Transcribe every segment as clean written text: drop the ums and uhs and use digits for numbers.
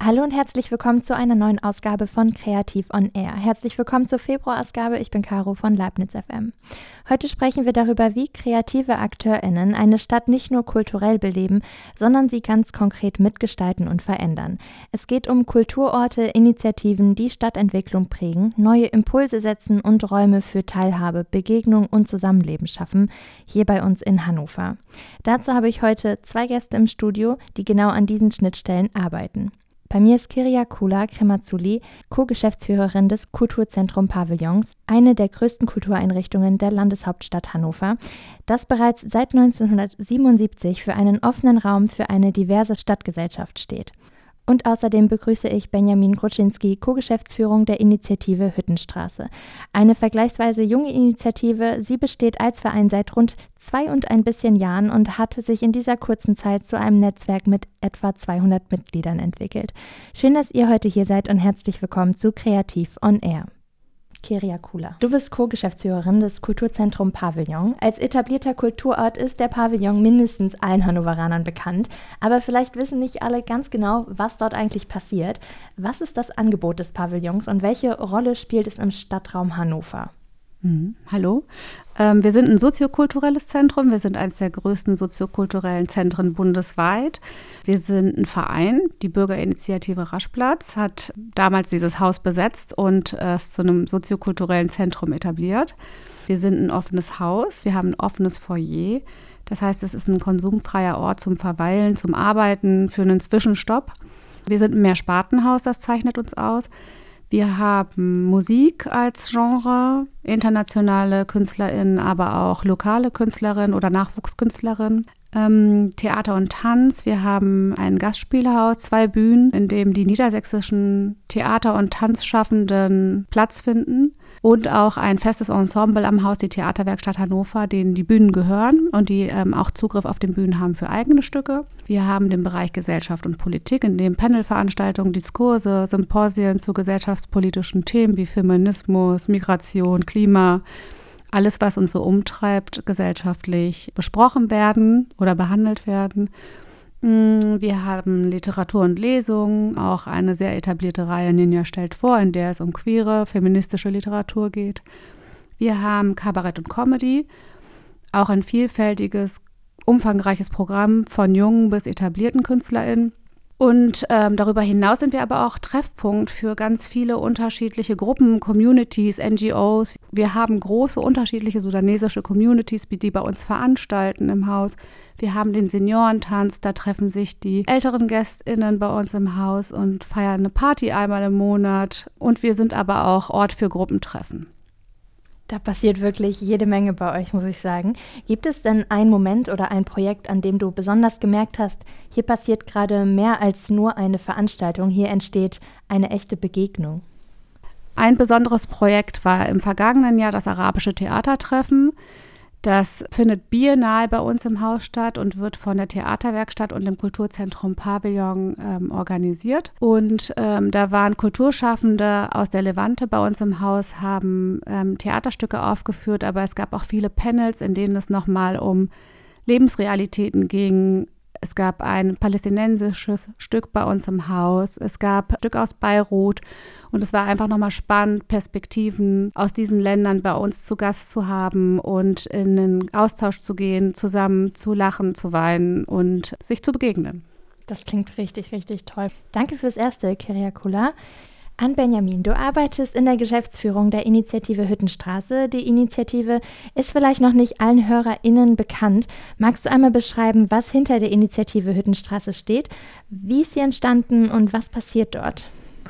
Hallo und herzlich willkommen zu einer neuen Ausgabe von Kreativ on Air. Herzlich willkommen zur Februarausgabe. Ich bin Caro von Leibniz FM. Heute sprechen wir darüber, wie kreative AkteurInnen eine Stadt nicht nur kulturell beleben, sondern sie ganz konkret mitgestalten und verändern. Es geht um Kulturorte, Initiativen, die Stadtentwicklung prägen, neue Impulse setzen und Räume für Teilhabe, Begegnung und Zusammenleben schaffen, hier bei uns in Hannover. Dazu habe ich heute 2 Gäste im Studio, die genau an diesen Schnittstellen arbeiten. Bei mir ist Kyriakula Kremazouli, Co-Geschäftsführerin des Kulturzentrum Pavillons, eine der größten Kultureinrichtungen der Landeshauptstadt Hannover, das bereits seit 1977 für einen offenen Raum für eine diverse Stadtgesellschaft steht. Und außerdem begrüße ich Benjamin Kruczynski, Co-Geschäftsführung der Initiative Hüttenstraße. Eine vergleichsweise junge Initiative. Sie besteht als Verein seit rund 2 und ein bisschen Jahren und hat sich in dieser kurzen Zeit zu einem Netzwerk mit etwa 200 Mitgliedern entwickelt. Schön, dass ihr heute hier seid und herzlich willkommen zu Kreativ on Air. Kyriakula. Du bist Co-Geschäftsführerin des Kulturzentrum Pavillon. Als etablierter Kulturort ist der Pavillon mindestens allen Hannoveranern bekannt. Aber vielleicht wissen nicht alle ganz genau, was dort eigentlich passiert. Was ist das Angebot des Pavillons und welche Rolle spielt es im Stadtraum Hannover? Hallo, wir sind ein soziokulturelles Zentrum. Wir sind eines der größten soziokulturellen Zentren bundesweit. Wir sind ein Verein. Die Bürgerinitiative Raschplatz hat damals dieses Haus besetzt und es zu einem soziokulturellen Zentrum etabliert. Wir sind ein offenes Haus. Wir haben ein offenes Foyer. Das heißt, es ist ein konsumfreier Ort zum Verweilen, zum Arbeiten, für einen Zwischenstopp. Wir sind ein Mehrspartenhaus, das zeichnet uns aus. Wir haben Musik als Genre, internationale KünstlerInnen, aber auch lokale KünstlerInnen oder Nachwuchskünstlerinnen. Theater und Tanz. Wir haben ein Gastspielhaus, 2 Bühnen, in dem die niedersächsischen Theater- und Tanzschaffenden Platz finden. Und auch ein festes Ensemble am Haus, die Theaterwerkstatt Hannover, denen die Bühnen gehören und die auch Zugriff auf den Bühnen haben für eigene Stücke. Wir haben den Bereich Gesellschaft und Politik, in dem Panelveranstaltungen, Diskurse, Symposien zu gesellschaftspolitischen Themen wie Feminismus, Migration, Klima, alles, was uns so umtreibt, gesellschaftlich besprochen werden oder behandelt werden. Wir haben Literatur und Lesungen, auch eine sehr etablierte Reihe Ninja stellt vor, in der es um queere, feministische Literatur geht. Wir haben Kabarett und Comedy, auch ein vielfältiges, umfangreiches Programm von jungen bis etablierten KünstlerInnen. Und darüber hinaus sind wir aber auch Treffpunkt für ganz viele unterschiedliche Gruppen, Communities, NGOs. Wir haben große unterschiedliche sudanesische Communities, die bei uns veranstalten im Haus. Wir haben den Seniorentanz, da treffen sich die älteren GästInnen bei uns im Haus und feiern eine Party einmal im Monat. Und wir sind aber auch Ort für Gruppentreffen. Da passiert wirklich jede Menge bei euch, muss ich sagen. Gibt es denn einen Moment oder ein Projekt, an dem du besonders gemerkt hast, hier passiert gerade mehr als nur eine Veranstaltung, hier entsteht eine echte Begegnung? Ein besonderes Projekt war im vergangenen Jahr das Arabische Theatertreffen. Das findet biennal bei uns im Haus statt und wird von der Theaterwerkstatt und dem Kulturzentrum Pavillon organisiert. Und da waren Kulturschaffende aus der Levante bei uns im Haus, haben Theaterstücke aufgeführt, aber es gab auch viele Panels, in denen es nochmal um Lebensrealitäten ging. Es gab ein palästinensisches Stück bei uns im Haus, es gab ein Stück aus Beirut und es war einfach nochmal spannend, Perspektiven aus diesen Ländern bei uns zu Gast zu haben und in einen Austausch zu gehen, zusammen zu lachen, zu weinen und sich zu begegnen. Das klingt richtig, richtig toll. Danke fürs Erste, Kyriakula. An Benjamin, du arbeitest in der Geschäftsführung der Initiative Hüttenstraße. Die Initiative ist vielleicht noch nicht allen HörerInnen bekannt. Magst du einmal beschreiben, was hinter der Initiative Hüttenstraße steht? Wie ist sie entstanden und was passiert dort?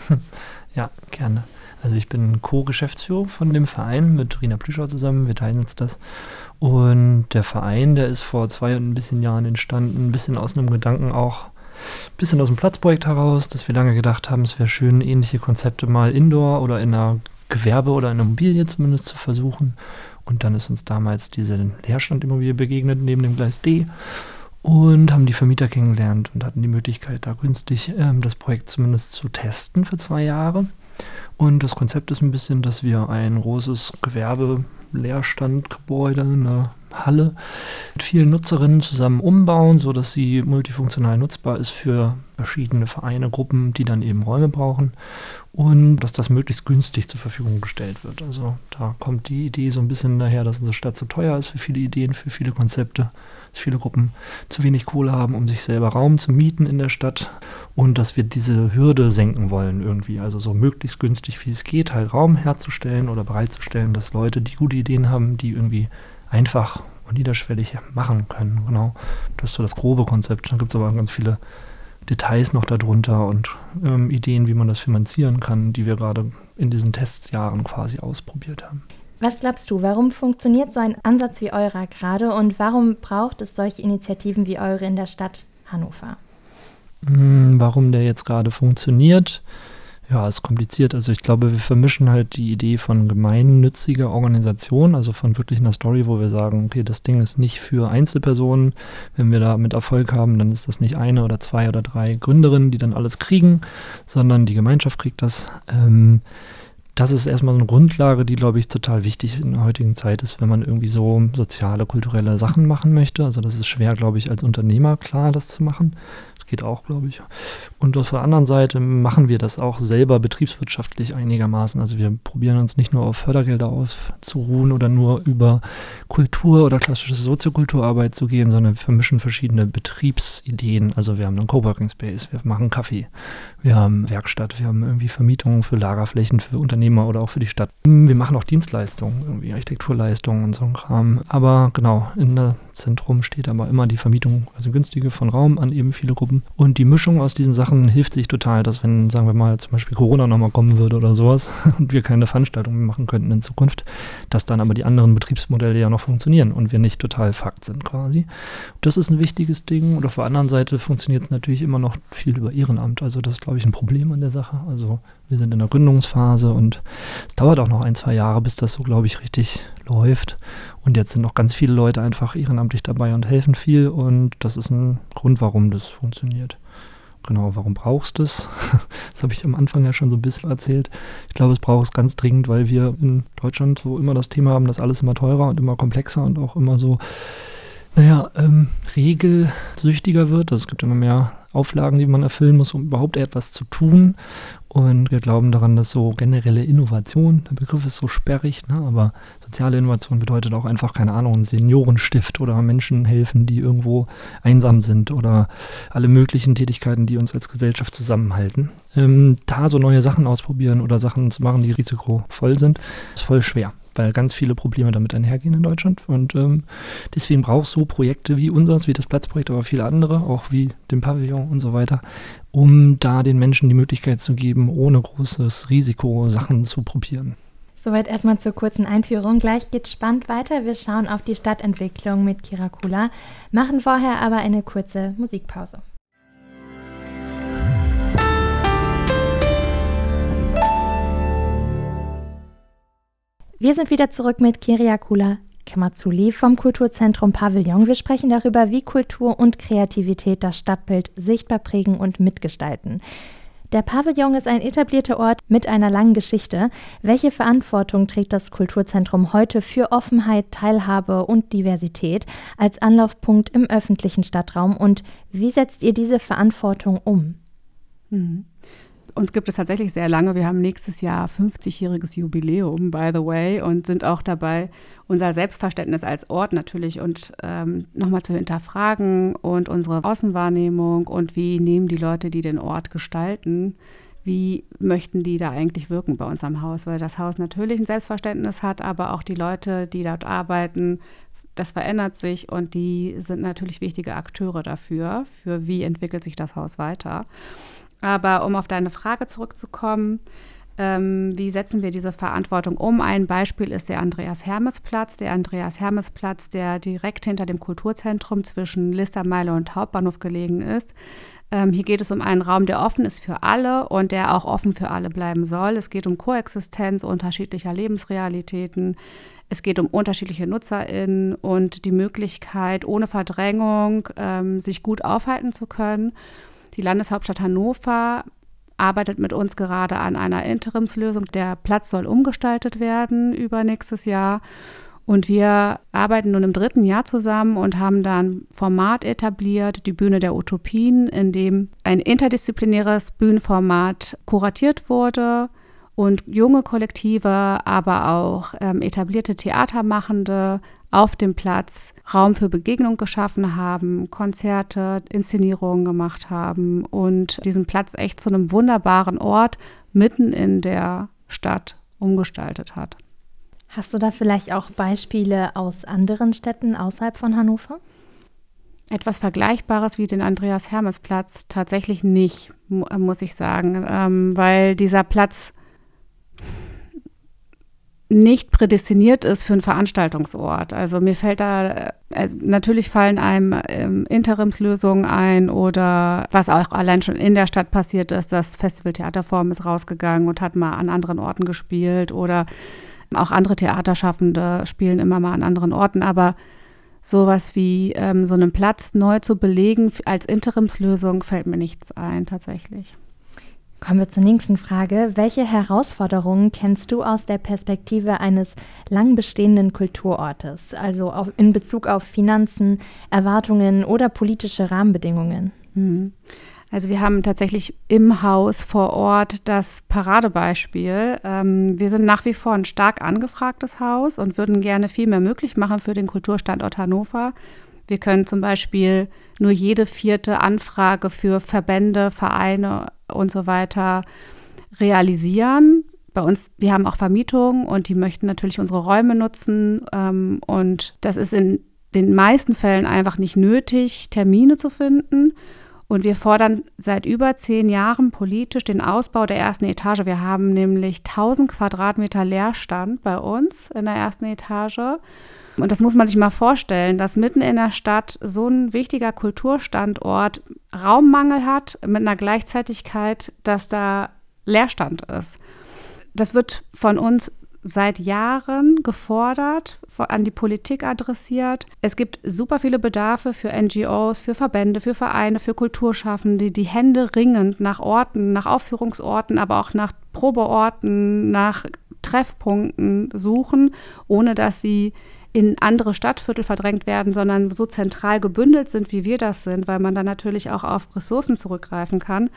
Ja, gerne. Also ich bin Co-Geschäftsführer von dem Verein mit Rina Plüscher zusammen. Wir teilen uns das. Und der Verein, der ist vor 2 und ein bisschen Jahren entstanden, ein bisschen aus einem Gedanken auch, ein bisschen aus dem Platzprojekt heraus, dass wir lange gedacht haben, es wäre schön, ähnliche Konzepte mal indoor oder in einer Gewerbe- oder in einer Immobilie zumindest zu versuchen. Und dann ist uns damals diese Leerstandimmobilie begegnet, neben dem Gleis D. Und haben die Vermieter kennengelernt und hatten die Möglichkeit, da günstig das Projekt zumindest zu testen für 2 Jahre. Und das Konzept ist ein bisschen, dass wir ein großes Gewerbe-Leerstandgebäude, eine Halle mit vielen Nutzerinnen zusammen umbauen, sodass sie multifunktional nutzbar ist für verschiedene Vereine, Gruppen, die dann eben Räume brauchen und dass das möglichst günstig zur Verfügung gestellt wird. Also da kommt die Idee so ein bisschen daher, dass unsere Stadt zu teuer ist für viele Ideen, für viele Konzepte, dass viele Gruppen zu wenig Kohle haben, um sich selber Raum zu mieten in der Stadt und dass wir diese Hürde senken wollen irgendwie, also so möglichst günstig wie es geht, halt Raum herzustellen oder bereitzustellen, dass Leute, die gute Ideen haben, die irgendwie einfach und niederschwellig machen können. Genau, das ist so das grobe Konzept. Da gibt es aber ganz viele Details noch darunter und Ideen, wie man das finanzieren kann, die wir gerade in diesen Testjahren quasi ausprobiert haben. Was glaubst du, warum funktioniert so ein Ansatz wie eurer gerade und warum braucht es solche Initiativen wie eure in der Stadt Hannover? Warum der jetzt gerade funktioniert? Ja, ist kompliziert. Also ich glaube, wir vermischen halt die Idee von gemeinnütziger Organisation, also von wirklich einer Story, wo wir sagen, okay, das Ding ist nicht für Einzelpersonen. Wenn wir damit Erfolg haben, dann ist das nicht eine oder zwei oder drei Gründerinnen, die dann alles kriegen, sondern die Gemeinschaft kriegt das. Das ist erstmal eine Grundlage, die, glaube ich, total wichtig in der heutigen Zeit ist, wenn man irgendwie so soziale, kulturelle Sachen machen möchte. Also das ist schwer, glaube ich, als Unternehmer klar, das zu machen. Das geht auch, glaube ich. Und auf der anderen Seite machen wir das auch selber betriebswirtschaftlich einigermaßen. Also wir probieren uns nicht nur auf Fördergelder auszuruhen oder nur über Kultur oder klassische Soziokulturarbeit zu gehen, sondern wir vermischen verschiedene Betriebsideen. Also wir haben einen Coworking Space, wir machen Kaffee, wir haben Werkstatt, wir haben irgendwie Vermietungen für Lagerflächen für Unternehmer oder auch für die Stadt. Wir machen auch Dienstleistungen, irgendwie Architekturleistungen und so ein Kram. Aber genau, in der Zentrum steht aber immer die Vermietung, also günstige von Raum an eben viele Gruppen. Und die Mischung aus diesen Sachen hilft sich total, dass wenn, sagen wir mal, zum Beispiel Corona nochmal kommen würde oder sowas und wir keine Veranstaltungen mehr machen könnten in Zukunft, dass dann aber die anderen Betriebsmodelle ja noch funktionieren und wir nicht total fucked sind quasi. Das ist ein wichtiges Ding. Und auf der anderen Seite funktioniert es natürlich immer noch viel über Ehrenamt. Also das ist, glaube ich, ein Problem an der Sache. Also wir sind in der Gründungsphase und es dauert auch noch 1-2 Jahre, bis das so, glaube ich, richtig läuft. Und jetzt sind noch ganz viele Leute einfach ehrenamtlich dabei und helfen viel. Und das ist ein Grund, warum das funktioniert. Genau, warum brauchst du es? Das habe ich am Anfang ja schon so ein bisschen erzählt. Ich glaube, es braucht es ganz dringend, weil wir in Deutschland so immer das Thema haben, dass alles immer teurer und immer komplexer und auch immer so, regelsüchtiger wird. Also es gibt immer mehr Auflagen, die man erfüllen muss, um überhaupt etwas zu tun. Und wir glauben daran, dass so generelle Innovation, der Begriff ist so sperrig, ne? Aber soziale Innovation bedeutet auch einfach, keine Ahnung, ein Seniorenstift oder Menschen helfen, die irgendwo einsam sind oder alle möglichen Tätigkeiten, die uns als Gesellschaft zusammenhalten. Da so neue Sachen ausprobieren oder Sachen zu machen, die risikovoll sind, ist voll schwer, weil ganz viele Probleme damit einhergehen in Deutschland. Und deswegen braucht es so Projekte wie unseres, wie das Platzprojekt, aber viele andere, auch wie den Pavillon und so weiter, um da den Menschen die Möglichkeit zu geben, ohne großes Risiko Sachen zu probieren. Soweit erstmal zur kurzen Einführung. Gleich geht's spannend weiter. Wir schauen auf die Stadtentwicklung mit Kira Kula, machen vorher aber eine kurze Musikpause. Wir sind wieder zurück mit Kira Kula Kemazuli vom Kulturzentrum Pavillon. Wir sprechen darüber, wie Kultur und Kreativität das Stadtbild sichtbar prägen und mitgestalten. Der Pavillon ist ein etablierter Ort mit einer langen Geschichte. Welche Verantwortung trägt das Kulturzentrum heute für Offenheit, Teilhabe und Diversität als Anlaufpunkt im öffentlichen Stadtraum und wie setzt ihr diese Verantwortung um? Uns gibt es tatsächlich sehr lange. Wir haben nächstes Jahr 50-jähriges Jubiläum, by the way, und sind auch dabei, unser Selbstverständnis als Ort natürlich und nochmal zu hinterfragen und unsere Außenwahrnehmung und wie nehmen die Leute, die den Ort gestalten, wie möchten die da eigentlich wirken bei uns am Haus, weil das Haus natürlich ein Selbstverständnis hat, aber auch die Leute, die dort arbeiten, das verändert sich und die sind natürlich wichtige Akteure dafür, für wie entwickelt sich das Haus weiter. Aber um auf deine Frage zurückzukommen, wie setzen wir diese Verantwortung um? Ein Beispiel ist der Andreas-Hermes-Platz. Der Andreas-Hermes-Platz, der direkt hinter dem Kulturzentrum zwischen Listermeile und Hauptbahnhof gelegen ist. Hier geht es um einen Raum, der offen ist für alle und der auch offen für alle bleiben soll. Es geht um Koexistenz unterschiedlicher Lebensrealitäten. Es geht um unterschiedliche NutzerInnen und die Möglichkeit, ohne Verdrängung sich gut aufhalten zu können. Die Landeshauptstadt Hannover arbeitet mit uns gerade an einer Interimslösung. Der Platz soll umgestaltet werden über nächstes Jahr. Und wir arbeiten nun im 3. Jahr zusammen und haben da ein Format etabliert, die Bühne der Utopien, in dem ein interdisziplinäres Bühnenformat kuratiert wurde und junge Kollektive, aber auch etablierte Theatermachende auf dem Platz Raum für Begegnung geschaffen haben, Konzerte, Inszenierungen gemacht haben und diesen Platz echt zu einem wunderbaren Ort mitten in der Stadt umgestaltet hat. Hast du da vielleicht auch Beispiele aus anderen Städten außerhalb von Hannover? Etwas Vergleichbares wie den Andreas-Hermes-Platz tatsächlich nicht, muss ich sagen, weil dieser Platz nicht prädestiniert ist für einen Veranstaltungsort. Also mir fällt natürlich fallen einem Interimslösungen ein oder was auch allein schon in der Stadt passiert ist, das Festival Theaterform ist rausgegangen und hat mal an anderen Orten gespielt oder auch andere Theaterschaffende spielen immer mal an anderen Orten, aber sowas wie so einen Platz neu zu belegen als Interimslösung fällt mir nichts ein tatsächlich. Kommen wir zur nächsten Frage. Welche Herausforderungen kennst du aus der Perspektive eines lang bestehenden Kulturortes, also in Bezug auf Finanzen, Erwartungen oder politische Rahmenbedingungen? Also wir haben tatsächlich im Haus vor Ort das Paradebeispiel. Wir sind nach wie vor ein stark angefragtes Haus und würden gerne viel mehr möglich machen für den Kulturstandort Hannover. Wir können zum Beispiel nur jede 4. Anfrage für Verbände, Vereine und so weiter realisieren. Bei uns, wir haben auch Vermietungen und die möchten natürlich unsere Räume nutzen. Und das ist in den meisten Fällen einfach nicht nötig, Termine zu finden. Und wir fordern seit über 10 Jahren politisch den Ausbau der 1. Etage. Wir haben nämlich 1000 Quadratmeter Leerstand bei uns in der 1. Etage. Und das muss man sich mal vorstellen, dass mitten in der Stadt so ein wichtiger Kulturstandort Raummangel hat, mit einer Gleichzeitigkeit, dass da Leerstand ist. Das wird von uns seit Jahren gefordert, an die Politik adressiert. Es gibt super viele Bedarfe für NGOs, für Verbände, für Vereine, für Kulturschaffende, die händeringend nach Orten, nach Aufführungsorten, aber auch nach Probeorten, nach Treffpunkten suchen, ohne dass sie in andere Stadtviertel verdrängt werden, sondern so zentral gebündelt sind, wie wir das sind, weil man dann natürlich auch auf Ressourcen zurückgreifen kann.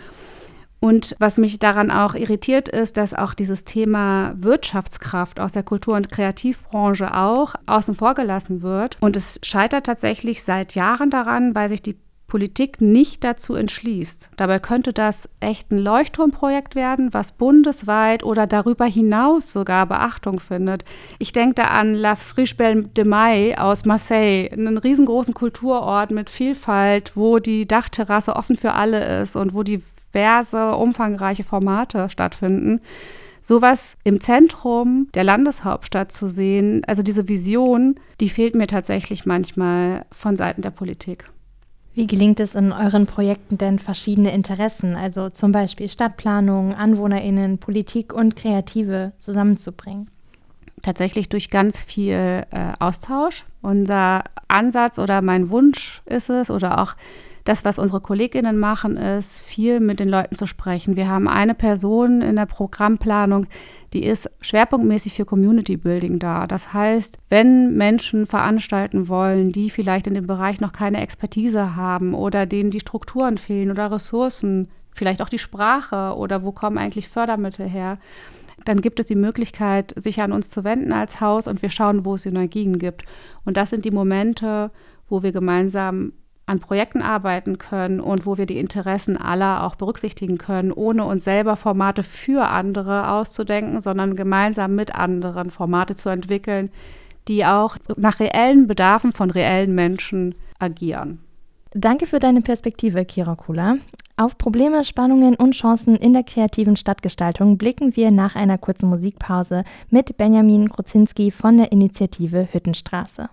Und was mich daran auch irritiert ist, dass auch dieses Thema Wirtschaftskraft aus der Kultur- und Kreativbranche auch außen vor gelassen wird. Und es scheitert tatsächlich seit Jahren daran, weil sich die Politik nicht dazu entschließt. Dabei könnte das echt ein Leuchtturmprojekt werden, was bundesweit oder darüber hinaus sogar Beachtung findet. Ich denke da an La Friche Belle de Mai aus Marseille, einen riesengroßen Kulturort mit Vielfalt, wo die Dachterrasse offen für alle ist und wo diverse, umfangreiche Formate stattfinden. Sowas im Zentrum der Landeshauptstadt zu sehen, also diese Vision, die fehlt mir tatsächlich manchmal von Seiten der Politik. Wie gelingt es in euren Projekten denn, verschiedene Interessen, also zum Beispiel Stadtplanung, AnwohnerInnen, Politik und Kreative zusammenzubringen? Tatsächlich durch ganz viel Austausch. Unser Ansatz oder mein Wunsch ist es, oder auch das, was unsere KollegInnen machen, ist, viel mit den Leuten zu sprechen. Wir haben eine Person in der Programmplanung, die ist schwerpunktmäßig für Community Building da. Das heißt, wenn Menschen veranstalten wollen, die vielleicht in dem Bereich noch keine Expertise haben oder denen die Strukturen fehlen oder Ressourcen, vielleicht auch die Sprache oder wo kommen eigentlich Fördermittel her, dann gibt es die Möglichkeit, sich an uns zu wenden als Haus und wir schauen, wo es Synergien gibt. Und das sind die Momente, wo wir gemeinsam an Projekten arbeiten können und wo wir die Interessen aller auch berücksichtigen können, ohne uns selber Formate für andere auszudenken, sondern gemeinsam mit anderen Formate zu entwickeln, die auch nach reellen Bedarfen von reellen Menschen agieren. Danke für deine Perspektive, Kira Kula. Auf Probleme, Spannungen und Chancen in der kreativen Stadtgestaltung blicken wir nach einer kurzen Musikpause mit Benjamin Kruczynski von der Initiative Hüttenstraße.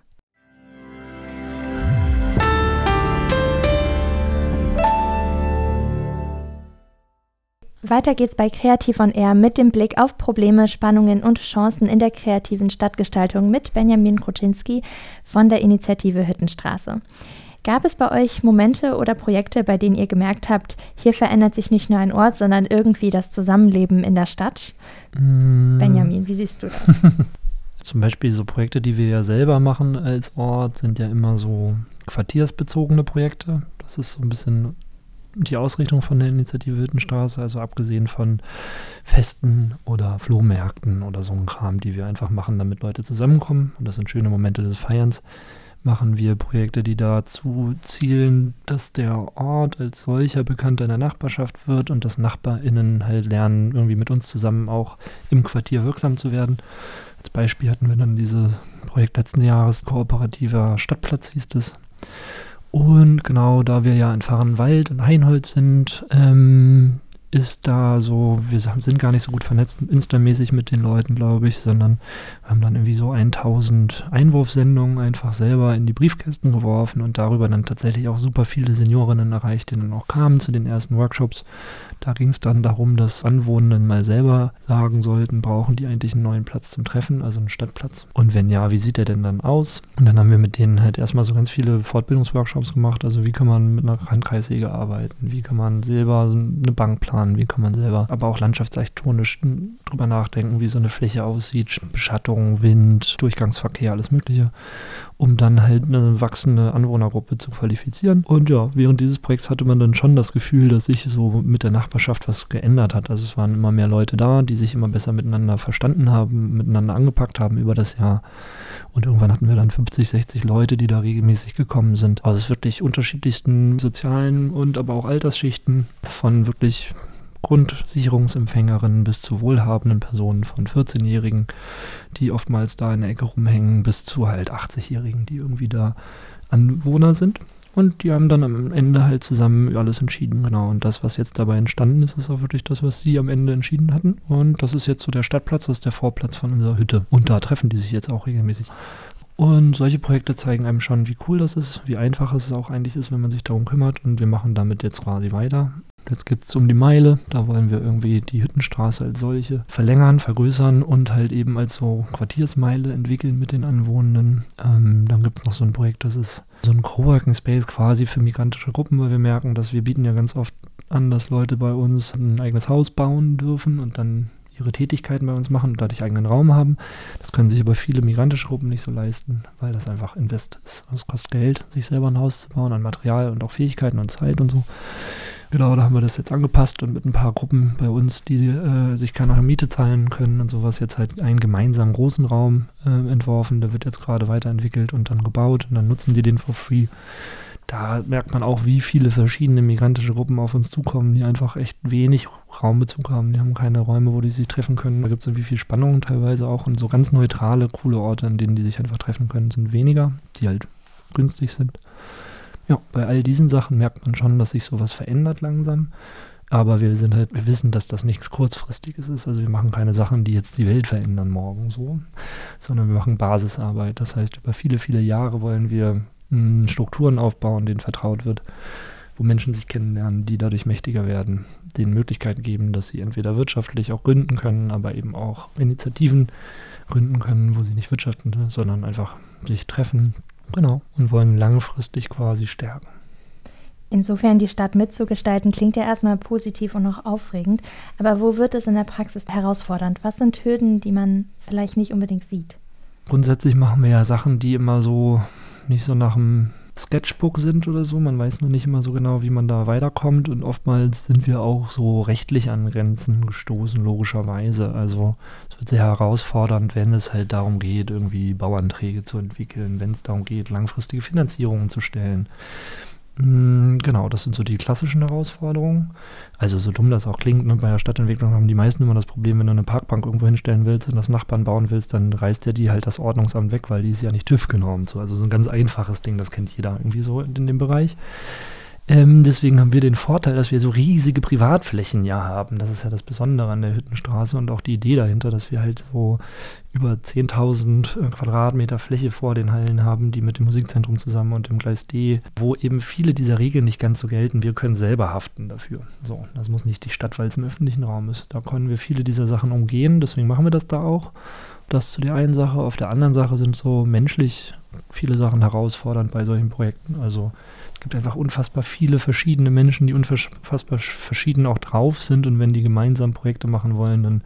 Weiter geht's bei Kreativ on Air mit dem Blick auf Probleme, Spannungen und Chancen in der kreativen Stadtgestaltung mit Benjamin Kruczynski von der Initiative Hüttenstraße. Gab es bei euch Momente oder Projekte, bei denen ihr gemerkt habt, hier verändert sich nicht nur ein Ort, sondern irgendwie das Zusammenleben in der Stadt? Benjamin, wie siehst du das? Zum Beispiel so Projekte, die wir ja selber machen als Ort, sind ja immer so quartiersbezogene Projekte. Das ist so ein bisschen die Ausrichtung von der Initiative Hüttenstraße, also abgesehen von Festen oder Flohmärkten oder so ein Kram, die wir einfach machen, damit Leute zusammenkommen. Und das sind schöne Momente des Feierns. Machen wir Projekte, die dazu zielen, dass der Ort als solcher bekannt in der Nachbarschaft wird und dass NachbarInnen halt lernen, irgendwie mit uns zusammen auch im Quartier wirksam zu werden. Als Beispiel hatten wir dann dieses Projekt letzten Jahres, Kooperativer Stadtplatz hieß es. Und genau, da wir ja in Vahrenwald und Hainholz sind, ist da so, wir sind gar nicht so gut vernetzt Insta-mäßig mit den Leuten, glaube ich, sondern wir haben dann irgendwie so 1000 Einwurfsendungen einfach selber in die Briefkästen geworfen und darüber dann tatsächlich auch super viele Seniorinnen erreicht, die dann auch kamen zu den ersten Workshops. Da ging es dann darum, dass Anwohnenden mal selber sagen sollten, brauchen die eigentlich einen neuen Platz zum Treffen, also einen Stadtplatz? Und wenn ja, wie sieht der denn dann aus? Und dann haben wir mit denen halt erstmal so ganz viele Fortbildungsworkshops gemacht, also wie kann man mit einer Handkreissäge arbeiten, wie kann man selber eine Bank planen, wie kann man selber aber auch landschaftsarchitektonisch drüber nachdenken, wie so eine Fläche aussieht, Beschattung, Wind, Durchgangsverkehr, alles Mögliche, um dann halt eine wachsende Anwohnergruppe zu qualifizieren. Und ja, während dieses Projekts hatte man dann schon das Gefühl, dass sich so mit der Nachbarschaft was geändert hat. Also es waren immer mehr Leute da, die sich immer besser miteinander verstanden haben, miteinander angepackt haben über das Jahr. Und irgendwann hatten wir dann 50, 60 Leute, die da regelmäßig gekommen sind. Aus also wirklich unterschiedlichsten sozialen und aber auch Altersschichten, von wirklich Grundsicherungsempfängerinnen bis zu wohlhabenden Personen, von 14-Jährigen, die oftmals da in der Ecke rumhängen, bis zu halt 80-Jährigen, die irgendwie da Anwohner sind. Und die haben dann am Ende halt zusammen alles entschieden, genau. Und das, was jetzt dabei entstanden ist, ist auch wirklich das, was sie am Ende entschieden hatten. Und das ist jetzt so der Stadtplatz, das ist der Vorplatz von unserer Hütte. Und da treffen die sich jetzt auch regelmäßig. Und solche Projekte zeigen einem schon, wie cool das ist, wie einfach es auch eigentlich ist, wenn man sich darum kümmert. Und wir machen damit jetzt quasi weiter. Jetzt gibt es um die Meile, da wollen wir irgendwie die Hüttenstraße als solche verlängern, vergrößern und halt eben als so Quartiersmeile entwickeln mit den Anwohnenden. Dann gibt es noch so ein Projekt, das ist so ein Coworking Space quasi für migrantische Gruppen, weil wir merken, dass wir bieten ja ganz oft an, dass Leute bei uns ein eigenes Haus bauen dürfen und dann ihre Tätigkeiten bei uns machen und dadurch eigenen Raum haben. Das können sich aber viele migrantische Gruppen nicht so leisten, weil das einfach Invest ist. Es kostet Geld, sich selber ein Haus zu bauen, an Material und auch Fähigkeiten und Zeit und so. Genau, da haben wir das jetzt angepasst und mit ein paar Gruppen bei uns, die sich keine Miete zahlen können und sowas, jetzt halt einen gemeinsamen großen Raum entworfen. Der wird jetzt gerade weiterentwickelt und dann gebaut und dann nutzen die den for free. Da merkt man auch, wie viele verschiedene migrantische Gruppen auf uns zukommen, die einfach echt wenig Raumbezug haben. Die haben keine Räume, wo die sich treffen können. Da gibt es irgendwie viel Spannung teilweise auch und so ganz neutrale, coole Orte, an denen die sich einfach treffen können, sind weniger, die halt günstig sind. Ja, bei all diesen Sachen merkt man schon, dass sich sowas verändert langsam. Aber wir wissen, dass das nichts Kurzfristiges ist. Also wir machen keine Sachen, die jetzt die Welt verändern morgen so, sondern wir machen Basisarbeit. Das heißt, über viele, viele Jahre wollen wir Strukturen aufbauen, denen vertraut wird, wo Menschen sich kennenlernen, die dadurch mächtiger werden, denen Möglichkeiten geben, dass sie entweder wirtschaftlich auch gründen können, aber eben auch Initiativen gründen können, wo sie nicht wirtschaften, sondern einfach sich treffen. Genau, und wollen langfristig quasi stärken. Insofern die Stadt mitzugestalten, klingt ja erstmal positiv und auch aufregend. Aber wo wird es in der Praxis herausfordernd? Was sind Hürden, die man vielleicht nicht unbedingt sieht? Grundsätzlich machen wir ja Sachen, die immer so nicht so nach dem Sketchbook sind oder so. Man weiß noch nicht immer so genau, wie man da weiterkommt. Und oftmals sind wir auch so rechtlich an Grenzen gestoßen, logischerweise. Also es wird sehr herausfordernd, wenn es halt darum geht, irgendwie Bauanträge zu entwickeln, wenn es darum geht, langfristige Finanzierungen zu stellen. Genau, das sind so die klassischen Herausforderungen. Also so dumm das auch klingt, ne, bei der Stadtentwicklung haben die meisten immer das Problem, wenn du eine Parkbank irgendwo hinstellen willst und das Nachbarn bauen willst, dann reißt der die halt das Ordnungsamt weg, weil die ist ja nicht TÜV genormt. So. Also so ein ganz einfaches Ding, das kennt jeder irgendwie so in dem Bereich. Deswegen haben wir den Vorteil, dass wir so riesige Privatflächen ja haben. Das ist ja das Besondere an der Hüttenstraße und auch die Idee dahinter, dass wir halt so über 10.000 Quadratmeter Fläche vor den Hallen haben, die mit dem Musikzentrum zusammen und dem Gleis D, wo eben viele dieser Regeln nicht ganz so gelten. Wir können selber haften dafür. So, das muss nicht die Stadt, weil es im öffentlichen Raum ist. Da können wir viele dieser Sachen umgehen, deswegen machen wir das da auch. Das zu der einen Sache. Auf der anderen Sache sind so menschlich viele Sachen herausfordernd bei solchen Projekten. Also es gibt einfach unfassbar viele verschiedene Menschen, die unfassbar verschieden auch drauf sind und wenn die gemeinsam Projekte machen wollen, dann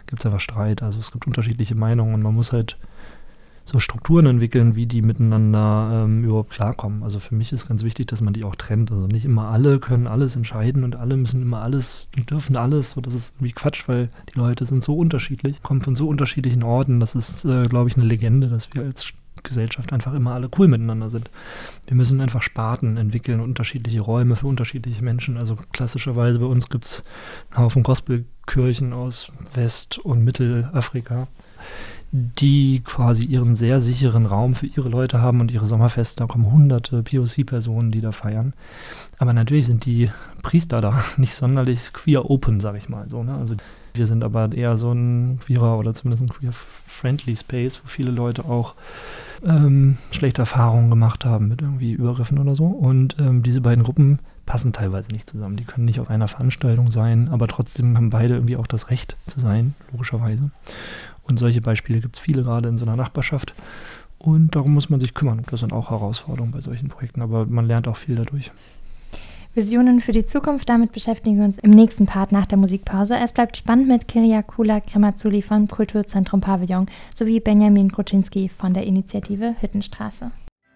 gibt es einfach Streit. Also es gibt unterschiedliche Meinungen und man muss halt so Strukturen entwickeln, wie die miteinander überhaupt klarkommen. Also für mich ist ganz wichtig, dass man die auch trennt. Also nicht immer alle können alles entscheiden und alle müssen immer alles und dürfen alles. So, das ist irgendwie Quatsch, weil die Leute sind so unterschiedlich, kommen von so unterschiedlichen Orten. Das ist, glaube ich, eine Legende, dass wir als Gesellschaft einfach immer alle cool miteinander sind. Wir müssen einfach Sparten entwickeln, unterschiedliche Räume für unterschiedliche Menschen. Also klassischerweise bei uns gibt es einen Haufen Gospelkirchen aus West- und Mittelafrika, die quasi ihren sehr sicheren Raum für ihre Leute haben und ihre Sommerfeste. Da kommen hunderte POC-Personen, die da feiern. Aber natürlich sind die Priester da nicht sonderlich queer-open, sag ich mal so. Ne? Also wir sind aber eher so ein queerer oder zumindest ein queer-friendly Space, wo viele Leute auch schlechte Erfahrungen gemacht haben mit irgendwie Übergriffen oder so. Und diese beiden Gruppen passen teilweise nicht zusammen. Die können nicht auf einer Veranstaltung sein, aber trotzdem haben beide irgendwie auch das Recht zu sein, logischerweise. Und solche Beispiele gibt es viele gerade in so einer Nachbarschaft. Und darum muss man sich kümmern. Das sind auch Herausforderungen bei solchen Projekten, aber man lernt auch viel dadurch. Visionen für die Zukunft, damit beschäftigen wir uns im nächsten Part nach der Musikpause. Es bleibt spannend mit Kyriakula Kremazzuli vom Kulturzentrum Pavillon sowie Benjamin Kruczynski von der Initiative Hüttenstraße.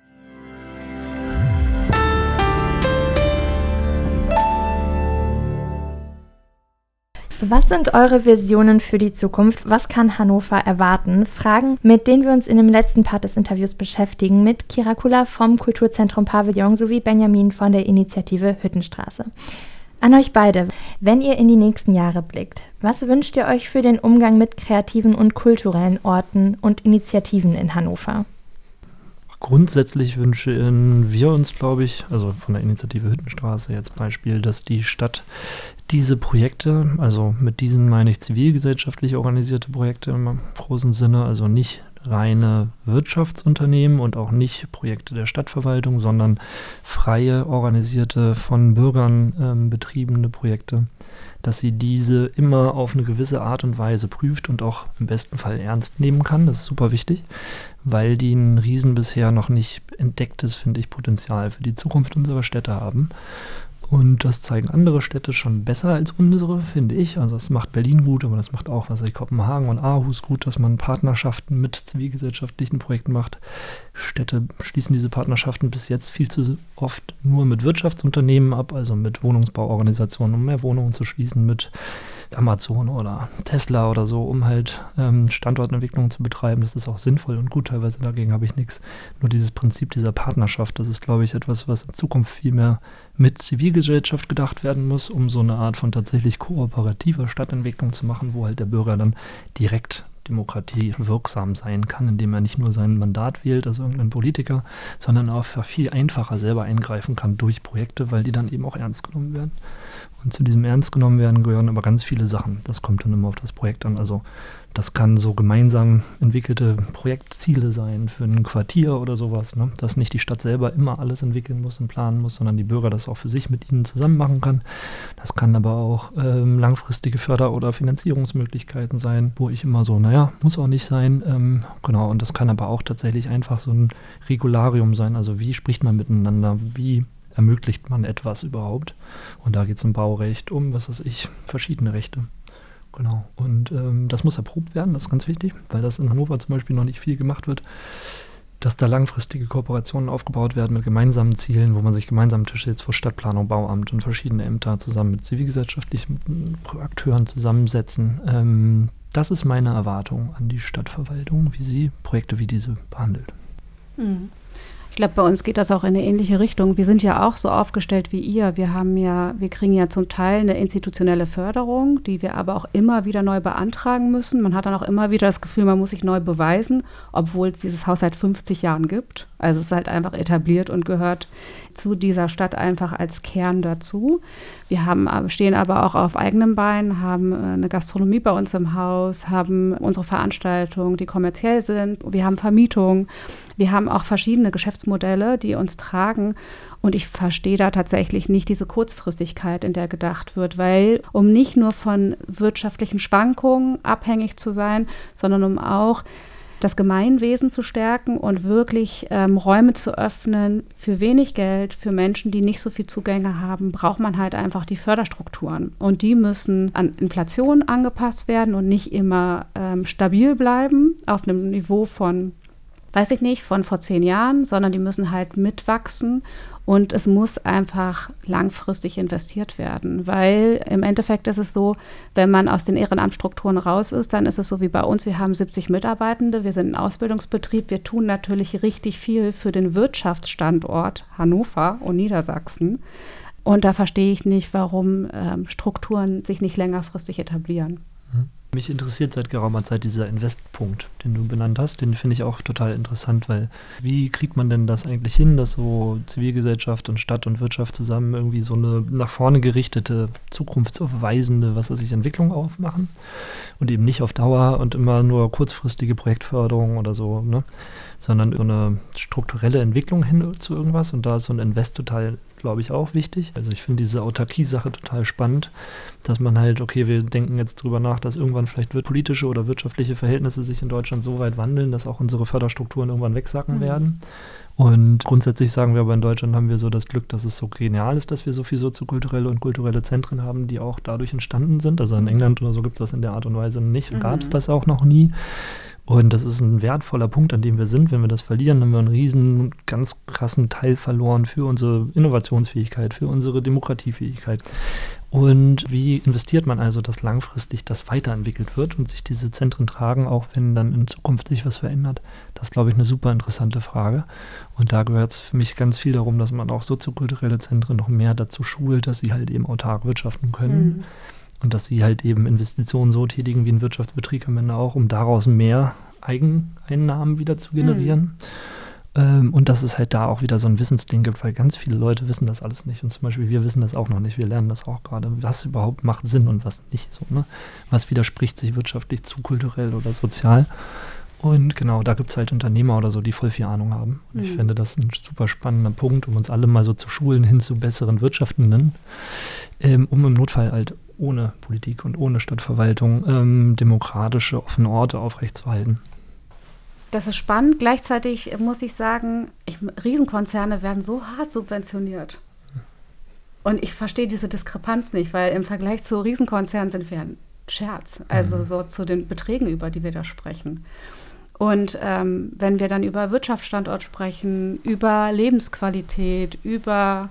Was sind eure Visionen für die Zukunft? Was kann Hannover erwarten? Fragen, mit denen wir uns in dem letzten Part des Interviews beschäftigen, mit Kyriakula vom Kulturzentrum Pavillon sowie Benjamin von der Initiative Hüttenstraße. An euch beide, wenn ihr in die nächsten Jahre blickt, was wünscht ihr euch für den Umgang mit kreativen und kulturellen Orten und Initiativen in Hannover? Grundsätzlich wünschen wir uns, glaube ich, also von der Initiative Hüttenstraße jetzt Beispiel, dass die Stadt diese Projekte, also mit diesen meine ich zivilgesellschaftlich organisierte Projekte im großen Sinne, also nicht reine Wirtschaftsunternehmen und auch nicht Projekte der Stadtverwaltung, sondern freie, organisierte, von Bürgern betriebene Projekte, dass sie diese immer auf eine gewisse Art und Weise prüft und auch im besten Fall ernst nehmen kann. Das ist super wichtig, weil die ein riesen bisher noch nicht entdecktes, finde ich, Potenzial für die Zukunft unserer Städte haben. Und das zeigen andere Städte schon besser als unsere, finde ich. Also das macht Berlin gut, aber das macht auch, Kopenhagen und Aarhus gut, dass man Partnerschaften mit zivilgesellschaftlichen Projekten macht. Städte schließen diese Partnerschaften bis jetzt viel zu oft nur mit Wirtschaftsunternehmen ab, also mit Wohnungsbauorganisationen, um mehr Wohnungen zu schließen, mit Amazon oder Tesla oder so, um halt Standortentwicklung zu betreiben. Das ist auch sinnvoll und gut, teilweise dagegen habe ich nichts. Nur dieses Prinzip dieser Partnerschaft, das ist, glaube ich, etwas, was in Zukunft viel mehr mit Zivilgesellschaft gedacht werden muss, um so eine Art von tatsächlich kooperativer Stadtentwicklung zu machen, wo halt der Bürger dann direkt Demokratie wirksam sein kann, indem er nicht nur sein Mandat wählt, also irgendein Politiker, sondern auch viel einfacher selber eingreifen kann durch Projekte, weil die dann eben auch ernst genommen werden. Und zu diesem ernst genommen werden gehören aber ganz viele Sachen. Das kommt dann immer auf das Projekt an. Also das kann so gemeinsam entwickelte Projektziele sein für ein Quartier oder sowas, ne? Dass nicht die Stadt selber immer alles entwickeln muss und planen muss, sondern die Bürger das auch für sich mit ihnen zusammen machen kann. Das kann aber auch langfristige Förder- oder Finanzierungsmöglichkeiten sein, wo ich immer so, muss auch nicht sein. Genau, und das kann aber auch tatsächlich einfach so ein Regularium sein. Also wie spricht man miteinander, wie ermöglicht man etwas überhaupt? Und da geht es um Baurecht, um, verschiedene Rechte. Genau. Und das muss erprobt werden, das ist ganz wichtig, weil das in Hannover zum Beispiel noch nicht viel gemacht wird, dass da langfristige Kooperationen aufgebaut werden mit gemeinsamen Zielen, wo man sich gemeinsam Tische jetzt vor Stadtplanung, Bauamt und verschiedene Ämter zusammen mit zivilgesellschaftlichen Akteuren zusammensetzen. Das ist meine Erwartung an die Stadtverwaltung, wie sie Projekte wie diese behandelt. Ich glaube, bei uns geht das auch in eine ähnliche Richtung. Wir sind ja auch so aufgestellt wie ihr. Wir kriegen ja zum Teil eine institutionelle Förderung, die wir aber auch immer wieder neu beantragen müssen. Man hat dann auch immer wieder das Gefühl, man muss sich neu beweisen, obwohl es dieses Haus seit 50 Jahren gibt. Also es ist halt einfach etabliert und gehört zu dieser Stadt einfach als Kern dazu. Wir stehen aber auch auf eigenem Bein, haben eine Gastronomie bei uns im Haus, haben unsere Veranstaltungen, die kommerziell sind. Wir haben Vermietung. Wir haben auch verschiedene Geschäftsmodelle, die uns tragen. Und ich verstehe da tatsächlich nicht diese Kurzfristigkeit, in der gedacht wird, weil um nicht nur von wirtschaftlichen Schwankungen abhängig zu sein, sondern um auch das Gemeinwesen zu stärken und wirklich Räume zu öffnen für wenig Geld, für Menschen, die nicht so viel Zugänge haben, braucht man halt einfach die Förderstrukturen. Und die müssen an Inflation angepasst werden und nicht immer stabil bleiben auf einem Niveau von, weiß ich nicht, von vor 10 Jahren, sondern die müssen halt mitwachsen. Und es muss einfach langfristig investiert werden, weil im Endeffekt ist es so, wenn man aus den Ehrenamtsstrukturen raus ist, dann ist es so wie bei uns, wir haben 70 Mitarbeitende, wir sind ein Ausbildungsbetrieb, wir tun natürlich richtig viel für den Wirtschaftsstandort Hannover und Niedersachsen. Und da verstehe ich nicht, warum Strukturen sich nicht längerfristig etablieren. Mich interessiert seit geraumer Zeit dieser Investpunkt, den du benannt hast. Den finde ich auch total interessant, weil wie kriegt man denn das eigentlich hin, dass so Zivilgesellschaft und Stadt und Wirtschaft zusammen irgendwie so eine nach vorne gerichtete, zukunftsweisende, Entwicklung aufmachen und eben nicht auf Dauer und immer nur kurzfristige Projektförderung oder so, ne? Sondern so eine strukturelle Entwicklung hin zu irgendwas, und da ist so ein Invest total, glaube ich, auch wichtig. Also ich finde diese Autarkie-Sache total spannend, dass man halt, okay, wir denken jetzt drüber nach, dass irgendwann vielleicht politische oder wirtschaftliche Verhältnisse sich in Deutschland so weit wandeln, dass auch unsere Förderstrukturen irgendwann wegsacken werden. Und grundsätzlich sagen wir aber, in Deutschland haben wir so das Glück, dass es so genial ist, dass wir so viele soziokulturelle und kulturelle Zentren haben, die auch dadurch entstanden sind. Also in England oder so gibt es das in der Art und Weise nicht und gab es das auch noch nie. Und das ist ein wertvoller Punkt, an dem wir sind. Wenn wir das verlieren, haben wir einen riesen, ganz krassen Teil verloren für unsere Innovationsfähigkeit, für unsere Demokratiefähigkeit. Und wie investiert man also, dass langfristig das weiterentwickelt wird und sich diese Zentren tragen, auch wenn dann in Zukunft sich was verändert? Das ist, glaube ich, eine super interessante Frage. Und da gehört es für mich ganz viel darum, dass man auch soziokulturelle Zentren noch mehr dazu schult, dass sie halt eben autark wirtschaften können. Und dass sie halt eben Investitionen so tätigen wie ein Wirtschaftsbetrieb am Ende auch, um daraus mehr Eigeneinnahmen wieder zu generieren. Und dass es halt da auch wieder so ein Wissensding gibt, weil ganz viele Leute wissen das alles nicht. Und zum Beispiel wir wissen das auch noch nicht. Wir lernen das auch gerade, was überhaupt macht Sinn und was nicht. So, ne? Was widerspricht sich wirtschaftlich zu kulturell oder sozial. Und genau, da gibt es halt Unternehmer oder so, die voll viel Ahnung haben. Und ich finde das ein super spannender Punkt, um uns alle mal so zu schulen hin zu besseren Wirtschaftenden, um im Notfall halt ohne Politik und ohne Stadtverwaltung demokratische, offene Orte aufrechtzuerhalten. Das ist spannend. Gleichzeitig muss ich sagen, Riesenkonzerne werden so hart subventioniert. Und ich verstehe diese Diskrepanz nicht, weil im Vergleich zu Riesenkonzernen sind wir ein Scherz. Also so zu den Beträgen, über die wir da sprechen. Und wenn wir dann über Wirtschaftsstandort sprechen, über Lebensqualität, über.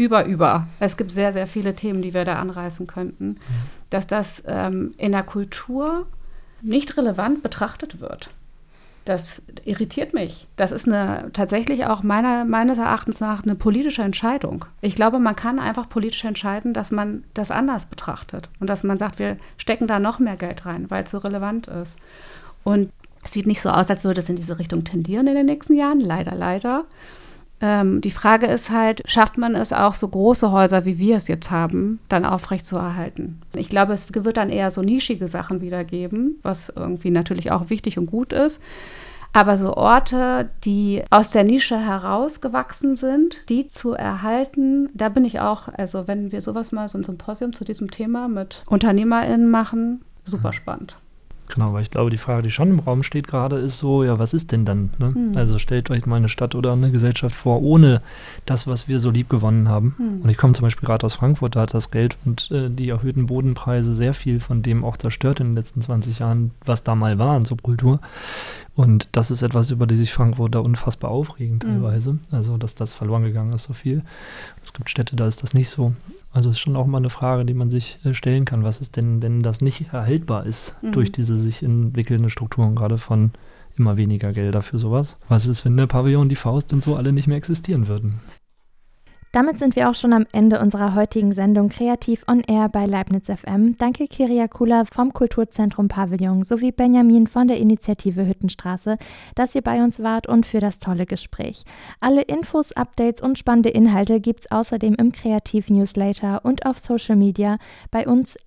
Es gibt sehr, sehr viele Themen, die wir da anreißen könnten, dass das in der Kultur nicht relevant betrachtet wird. Das irritiert mich. Das ist tatsächlich auch meines Erachtens nach eine politische Entscheidung. Ich glaube, man kann einfach politisch entscheiden, dass man das anders betrachtet und dass man sagt, wir stecken da noch mehr Geld rein, weil es so relevant ist. Und es sieht nicht so aus, als würde es in diese Richtung tendieren in den nächsten Jahren. Leider. Die Frage ist halt, schafft man es auch, so große Häuser, wie wir es jetzt haben, dann aufrechtzuerhalten? Ich glaube, es wird dann eher so nischige Sachen wieder geben, was irgendwie natürlich auch wichtig und gut ist. Aber so Orte, die aus der Nische herausgewachsen sind, die zu erhalten, da bin ich auch, also wenn wir sowas mal, so ein Symposium zu diesem Thema mit UnternehmerInnen machen, super spannend. Genau, weil ich glaube, die Frage, die schon im Raum steht gerade, ist so, ja, was ist denn dann? Ne? Also stellt euch mal eine Stadt oder eine Gesellschaft vor, ohne das, was wir so lieb gewonnen haben. Und ich komme zum Beispiel gerade aus Frankfurt, da hat das Geld und die erhöhten Bodenpreise sehr viel von dem auch zerstört in den letzten 20 Jahren, was da mal war an Subkultur. Und das ist etwas, über das sich Frankfurter unfassbar aufregen teilweise. Also, dass das verloren gegangen ist, so viel. Es gibt Städte, da ist das nicht so. Also es ist schon auch mal eine Frage, die man sich stellen kann. Was ist denn, wenn das nicht erhaltbar ist durch diese sich entwickelnden Strukturen, gerade von immer weniger Gelder für sowas? Was ist, wenn der Pavillon, die Faust und so alle nicht mehr existieren würden? Damit sind wir auch schon am Ende unserer heutigen Sendung Kreativ on Air bei Leibniz FM. Danke Kyriakula vom Kulturzentrum Pavillon sowie Benjamin von der Initiative Hüttenstraße, dass ihr bei uns wart und für das tolle Gespräch. Alle Infos, Updates und spannende Inhalte gibt's außerdem im Kreativ-Newsletter und auf Social Media bei uns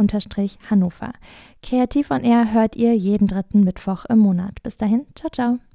@kreativ_netzwerk_Hannover. Kreativ on Air hört ihr jeden 3. Mittwoch im Monat. Bis dahin, ciao, ciao.